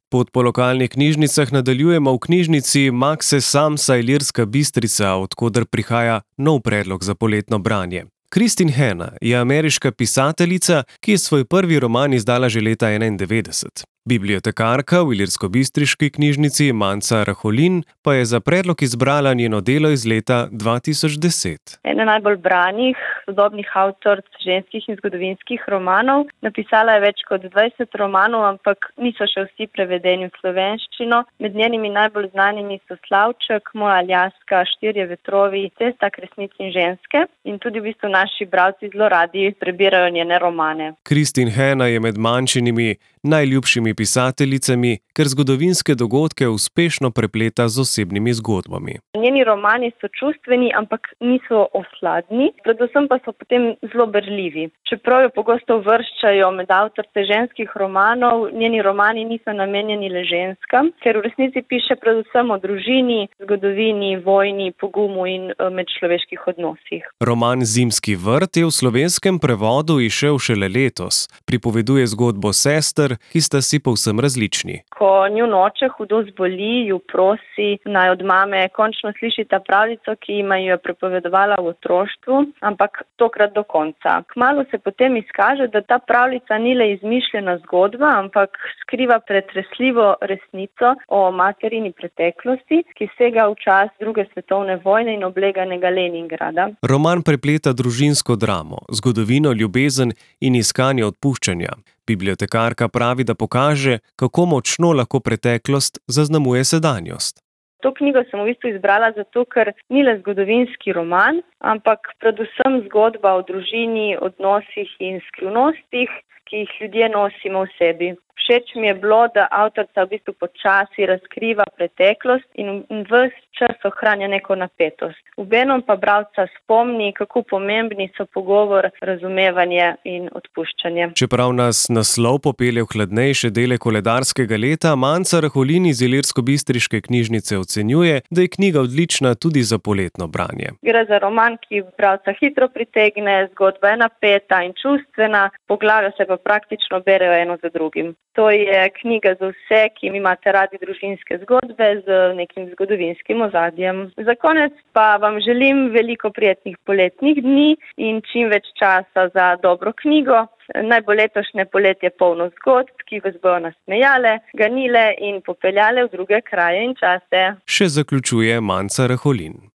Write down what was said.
Pot po lokalnih knjižnicah nadaljujemo v knjižnici Makse Samsa Ilirska Bistrica, od koder prihaja nov predlog za poletno branje. Christine Hanna je ameriška pisateljica, ki je svoj prvi roman izdala že leta 1991. Bibliotekarka v ilirskobistriški knjižnici Manca Raholin pa je za predlog izbrala njeno delo iz leta 2010. Ena najbolj branih sodobnih avtoric ženskih in zgodovinskih romanov. Napisala je več kot 20 romanov, ampak niso še vsi prevedeni v slovenščino. Med njenimi najbolj znanimi so Slavček, Moja Aljaska, Štirje vetrovi, Cesta k resnici in ženske. In tudi v bistvu naši bralci zelo radi prebirajo njene romane. Christine Hanna je med manjšinimi najljubšimi pisateljicami, ker zgodovinske dogodke uspešno prepleta z osebnimi zgodbami. Njeni romani so čustveni, ampak niso osladni, predvsem pa so potem zelo berljivi. Čeprav jo pogosto uvrščajo med avtorice ženskih romanov, njeni romani niso namenjeni le ženskam, ker v resnici piše predvsem o družini, zgodovini, vojni, pogumu in medčloveških odnosih. Roman Zimski vrt je v slovenskem prevodu izšel šele letos. Pripoveduje zgodbo sester, ki sta si povsem različni. Ko njun oče hudo zboli, ju prosi, naj od mame končno sliši ta pravljico, ki jima jo je prepovedovala v otroštvu, ampak tokrat do konca. Kmalu se potem izkaže, da ta pravljica ni le izmišljena zgodba, ampak skriva pretresljivo resnico o materini preteklosti, ki sega v čas druge svetovne vojne in obleganega Leningrada. Roman prepleta družinsko dramo, zgodovino, ljubezen in iskanje odpuščanja. Bibliotekarka pravi, da pokaže, kako močno lahko preteklost zaznamuje sedanjost. To knjigo sem v bistvu izbrala zato, ker ni le zgodovinski roman, ampak predvsem zgodba o družini, odnosih in skrivnostih, ki jih ljudje nosimo v sebi. Všeč mi je bilo, da avtorica v bistvu počasi razkriva preteklost in ves čas ohranja neko napetost. Obenem pa bralca spomni, kako pomembni so pogovor, razumevanje in odpuščanje. Čeprav nas naslov popelje v hladnejše dele koledarskega leta, Manca Raholin iz ilirskobistriške knjižnice ocenjuje, da je knjiga odlična tudi za poletno branje. Gre za roman, ki bralca hitro pritegne, zgodba je napeta in čustvena, poglavja se pa praktično berejo eno za drugim. To je knjiga za vse, ki imate radi družinske zgodbe z nekim zgodovinskim ozadjem. Za konec pa vam želim veliko prijetnih poletnih dni in čim več časa za dobro knjigo. Naj bo letošnje poletje polno zgodb, ki vas bodo nasmejale, ganile in popeljale v druge kraje in čase. Še zaključuje Manca Raholin.